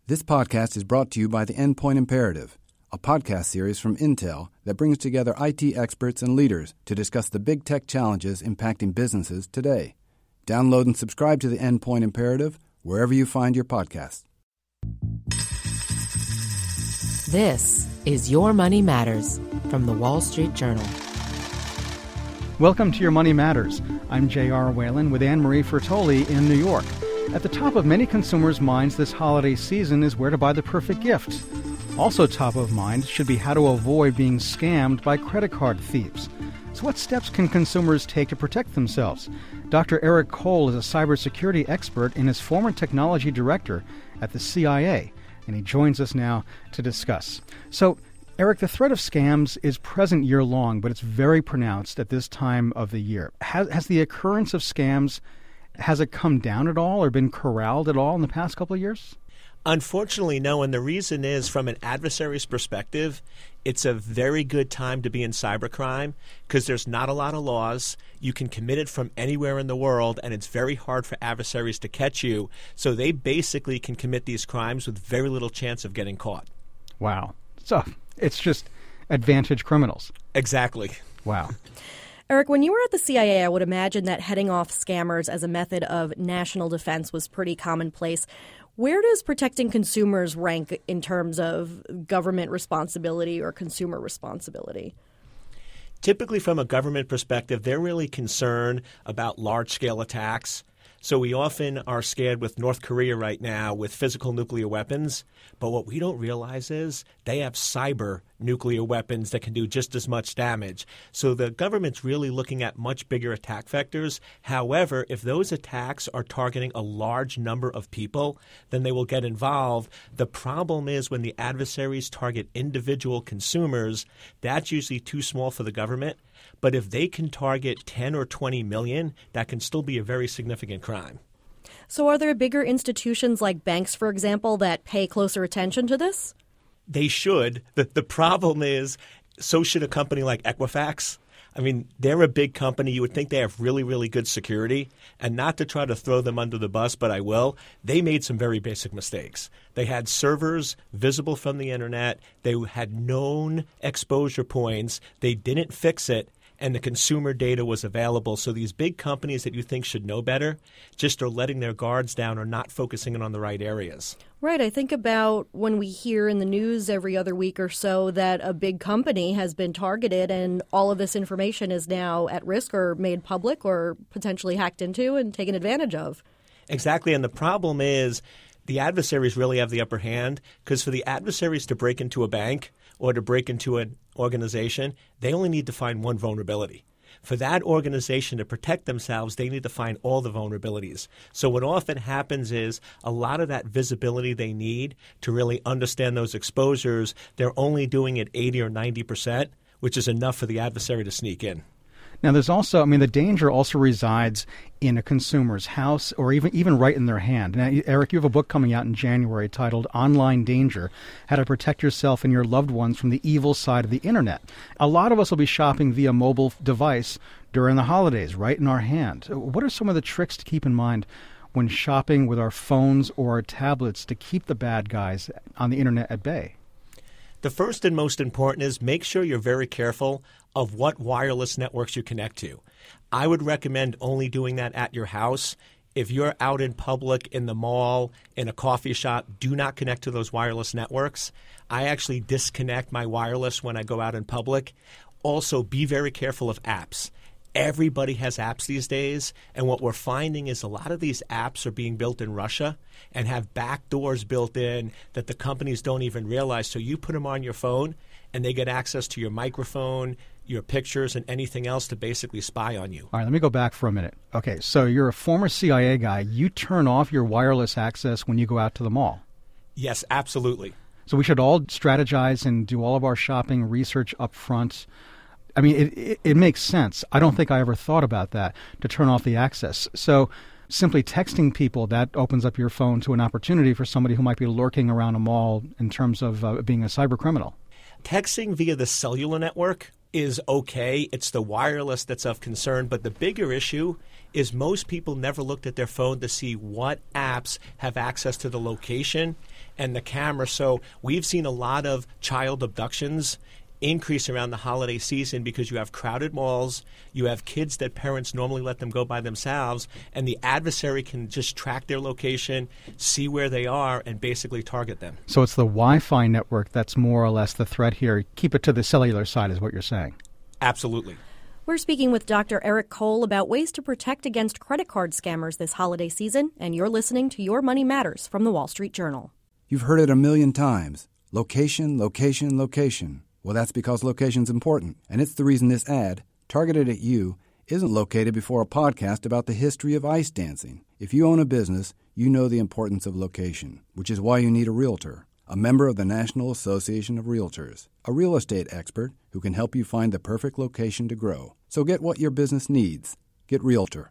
This podcast is brought to you by the Endpoint Imperative, a podcast series from Intel that brings together IT experts and leaders to discuss the big tech challenges impacting businesses today. Download and subscribe to the Endpoint Imperative wherever you find your podcasts. This is Your Money Matters from the Wall Street Journal. Welcome to Your Money Matters. I'm J.R. Whalen with Anne-Marie Fertoli in New York. At the top of many consumers' minds this holiday season is where to buy the perfect gift. Also top of mind should be how to avoid being scammed by credit card thieves. So what steps can consumers take to protect themselves? Dr. Eric Cole is a cybersecurity expert and is former technology director at the CIA, and he joins us now to discuss. So, Eric, the threat of scams is present year-long, but it's very pronounced at this time of the year. Has the occurrence of scams, has it come down at all or been corralled at all in the past couple of years? Unfortunately, no, and the reason is from an adversary's perspective, it's a very good time to be in cybercrime because there's not a lot of laws. You can commit it from anywhere in the world, and it's very hard for adversaries to catch you. So they basically can commit these crimes with very little chance of getting caught. Wow. So it's just advantage criminals. Exactly. Wow. Eric, when you were at the CIA, I would imagine that heading off scammers as a method of national defense was pretty commonplace. Where does protecting consumers rank in terms of government responsibility or consumer responsibility? Typically, from a government perspective, they're really concerned about large-scale attacks. So we often are scared with North Korea right now with physical nuclear weapons. But what we don't realize is they have cyber nuclear weapons that can do just as much damage. So the government's really looking at much bigger attack vectors. However, if those attacks are targeting a large number of people, then they will get involved. The problem is when the adversaries target individual consumers, that's usually too small for the government. But if they can target 10 or 20 million, that can still be a very significant crime. So are there bigger institutions like banks, for example, that pay closer attention to this? They should. The problem is, so should a company like Equifax. I mean, they're a big company. You would think they have really, really good security. And not to try to throw them under the bus, but I will. They made some very basic mistakes. They had servers visible from the internet. They had known exposure points. They didn't fix it. And the consumer data was available. So these big companies that you think should know better just are letting their guards down or not focusing on the right areas. Right. I think about when we hear in the news every other week or so that a big company has been targeted and all of this information is now at risk or made public or potentially hacked into and taken advantage of. Exactly. And the problem is the adversaries really have the upper hand because for the adversaries to break into a bank or to break into an organization, they only need to find one vulnerability. For that organization to protect themselves, they need to find all the vulnerabilities. So what often happens is a lot of that visibility they need to really understand those exposures, they're only doing it 80 or 90%, which is enough for the adversary to sneak in. Now, there's also, the danger also resides in a consumer's house or even right in their hand. Now, Eric, you have a book coming out in January titled Online Danger, How to Protect Yourself and Your Loved Ones from the Evil Side of the Internet. A lot of us will be shopping via mobile device during the holidays, right in our hand. What are some of the tricks to keep in mind when shopping with our phones or our tablets to keep the bad guys on the Internet at bay? The first and most important is make sure you're very careful of what wireless networks you connect to. I would recommend only doing that at your house. If you're out in public, in the mall, in a coffee shop, do not connect to those wireless networks. I actually disconnect my wireless when I go out in public. Also, be very careful of apps. Everybody has apps these days, and what we're finding is a lot of these apps are being built in Russia and have back doors built in that the companies don't even realize. So you put them on your phone, and they get access to your microphone, your pictures, and anything else to basically spy on you. All right, let me go back for a minute. Okay, so you're a former CIA guy. You turn off your wireless access when you go out to the mall. Yes, absolutely. So we should all strategize and do all of our shopping research up front. It makes sense. I don't think I ever thought about that, to turn off the access. So simply texting people, that opens up your phone to an opportunity for somebody who might be lurking around a mall in terms of being a cyber criminal. Texting via the cellular network is okay. It's the wireless that's of concern. But the bigger issue is most people never looked at their phone to see what apps have access to the location and the camera. So we've seen a lot of child abductions increase around the holiday season because you have crowded malls, you have kids that parents normally let them go by themselves, and the adversary can just track their location, see where they are, and basically target them. So it's the Wi-Fi network that's more or less the threat here. Keep it to the cellular side is what you're saying. Absolutely. We're speaking with Dr. Eric Cole about ways to protect against credit card scammers this holiday season, and you're listening to Your Money Matters from the Wall Street Journal. You've heard it a million times. Location, location, location. Well, that's because location's important, and it's the reason this ad, targeted at you, isn't located before a podcast about the history of ice dancing. If you own a business, you know the importance of location, which is why you need a realtor, a member of the National Association of Realtors, a real estate expert who can help you find the perfect location to grow. So get what your business needs. Get Realtor.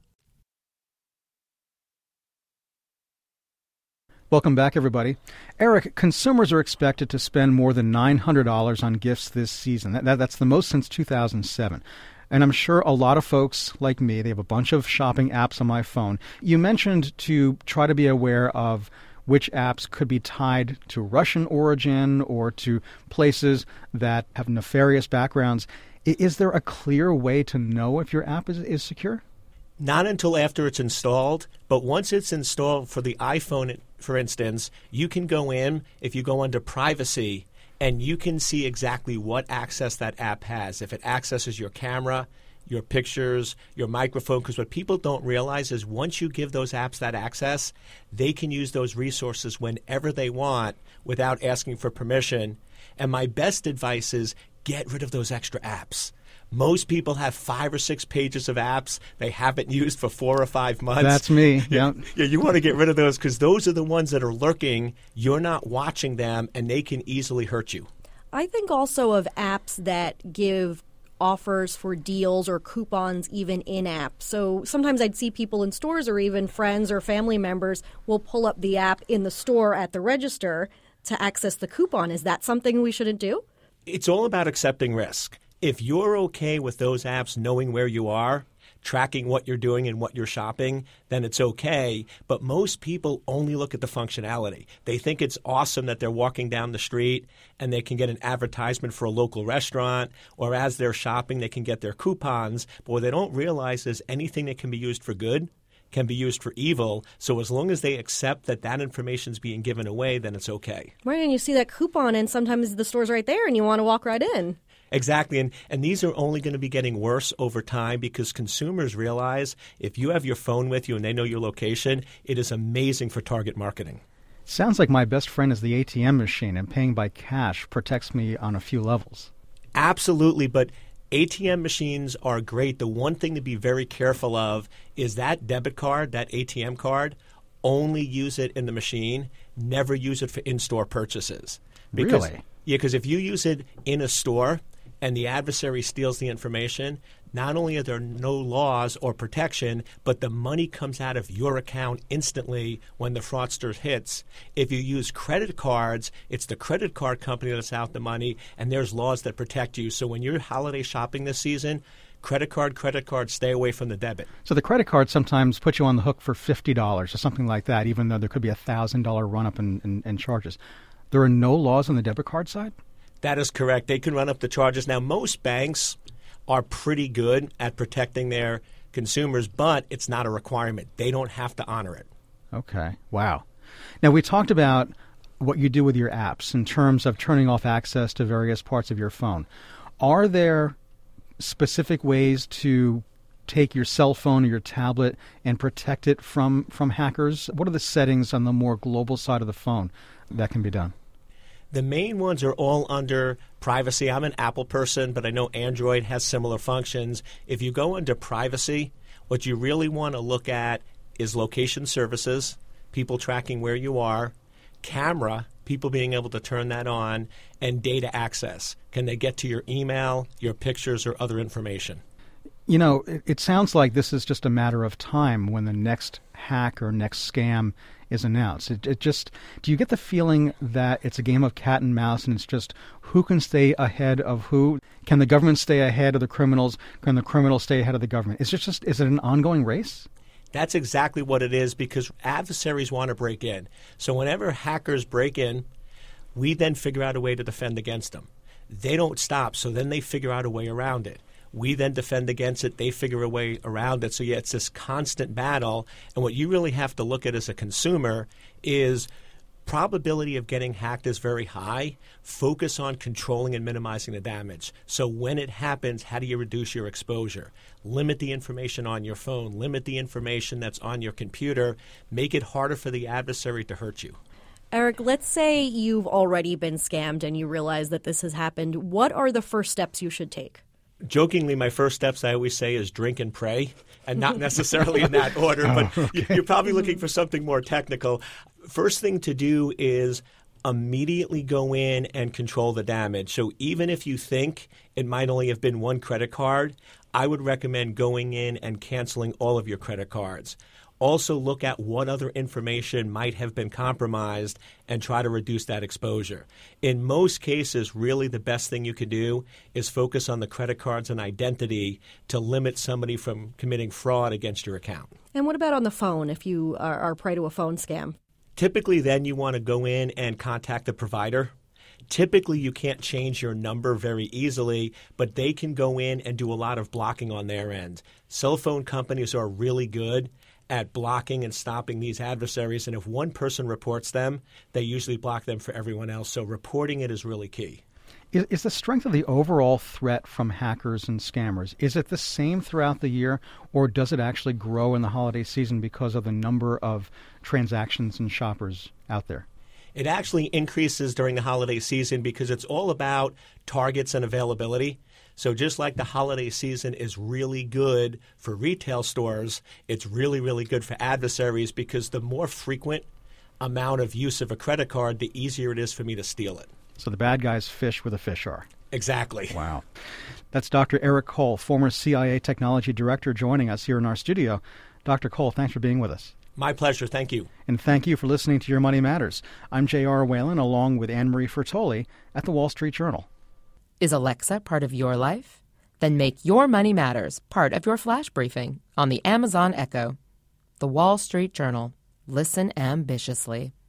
Welcome back, everybody. Eric, consumers are expected to spend more than $900 on gifts this season. That's the most since 2007. And I'm sure a lot of folks like me, they have a bunch of shopping apps on my phone. You mentioned to try to be aware of which apps could be tied to Russian origin or to places that have nefarious backgrounds. Is there a clear way to know if your app is secure? Not until after it's installed, but once it's installed for the iPhone, for instance, you can go in, if you go under privacy, and you can see exactly what access that app has. If it accesses your camera, your pictures, your microphone, because what people don't realize is once you give those apps that access, they can use those resources whenever they want without asking for permission. And my best advice is get rid of those extra apps. Most people have 5 or 6 pages of apps they haven't used for 4 or 5 months. That's me. Yeah. Yeah, you want to get rid of those because those are the ones that are lurking. You're not watching them, and they can easily hurt you. I think also of apps that give offers for deals or coupons even in-app. So sometimes I'd see people in stores or even friends or family members will pull up the app in the store at the register to access the coupon. Is that something we shouldn't do? It's all about accepting risk. If you're okay with those apps knowing where you are, tracking what you're doing and what you're shopping, then it's okay. But most people only look at the functionality. They think it's awesome that they're walking down the street and they can get an advertisement for a local restaurant, or as they're shopping, they can get their coupons. But what they don't realize is anything that can be used for good can be used for evil. So as long as they accept that that information is being given away, then it's okay. Right, and you see that coupon and sometimes the store's right there and you want to walk right in. Exactly, and these are only going to be getting worse over time because consumers realize if you have your phone with you and they know your location, it is amazing for target marketing. Sounds like my best friend is the ATM machine, and paying by cash protects me on a few levels. Absolutely, but ATM machines are great. The one thing to be very careful of is that debit card, that ATM card, only use it in the machine, never use it for in-store purchases. Really? Yeah, because if you use it in a store and the adversary steals the information, not only are there no laws or protection, but the money comes out of your account instantly when the fraudster hits. If you use credit cards, it's the credit card company that's out the money, and there's laws that protect you. So when you're holiday shopping this season, credit card, stay away from the debit. So the credit card sometimes puts you on the hook for $50 or something like that, even though there could be a $1,000 run-up in charges. There are no laws on the debit card side? That is correct. They can run up the charges. Now, most banks are pretty good at protecting their consumers, but it's not a requirement. They don't have to honor it. Okay. Wow. Now, we talked about what you do with your apps in terms of turning off access to various parts of your phone. Are there specific ways to take your cell phone or your tablet and protect it from hackers? What are the settings on the more global side of the phone that can be done? The main ones are all under privacy. I'm an Apple person, but I know Android has similar functions. If you go under privacy, what you really want to look at is location services, people tracking where you are, camera, people being able to turn that on, and data access. Can they get to your email, your pictures, or other information? You know, it sounds like this is just a matter of time when the next hack or next scam is announced. Do you get the feeling that it's a game of cat and mouse and it's just who can stay ahead of who? Can the government stay ahead of the criminals? Can the criminals stay ahead of the government? Is it an ongoing race? That's exactly what it is, because adversaries want to break in. So whenever hackers break in, we then figure out a way to defend against them. They don't stop, so then they figure out a way around it. We then defend against it. They figure a way around it. So, yeah, it's this constant battle. And what you really have to look at as a consumer is probability of getting hacked is very high. Focus on controlling and minimizing the damage. So when it happens, how do you reduce your exposure? Limit the information on your phone. Limit the information that's on your computer. Make it harder for the adversary to hurt you. Eric, let's say you've already been scammed and you realize that this has happened. What are the first steps you should take? Jokingly, my first steps, I always say, is drink and pray, and not necessarily in that order, but okay. You're probably looking for something more technical. First thing to do is immediately go in and control the damage. So even if you think it might only have been one credit card, I would recommend going in and canceling all of your credit cards. Also look at what other information might have been compromised and try to reduce that exposure. In most cases, really the best thing you could do is focus on the credit cards and identity to limit somebody from committing fraud against your account. And what about on the phone if you are prey to a phone scam? Typically, then you want to go in and contact the provider. Typically, you can't change your number very easily, but they can go in and do a lot of blocking on their end. Cell phone companies are really good at blocking and stopping these adversaries, and if one person reports them, they usually block them for everyone else. So reporting it is really key. Is the strength of the overall threat from hackers and scammers, is it the same throughout the year, or does it actually grow in the holiday season because of the number of transactions and shoppers out there? It actually increases during the holiday season because it's all about targets and availability. So just like the holiday season is really good for retail stores, it's really, really good for adversaries because the more frequent amount of use of a credit card, the easier it is for me to steal it. So the bad guys fish where the fish are. Exactly. Wow. That's Dr. Eric Cole, former CIA Technology Director, joining us here in our studio. Dr. Cole, thanks for being with us. My pleasure. Thank you. And thank you for listening to Your Money Matters. I'm J.R. Whalen, along with Anne-Marie Fertoli at the Wall Street Journal. Is Alexa part of your life? Then make Your Money Matters part of your flash briefing on the Amazon Echo. The Wall Street Journal. Listen ambitiously.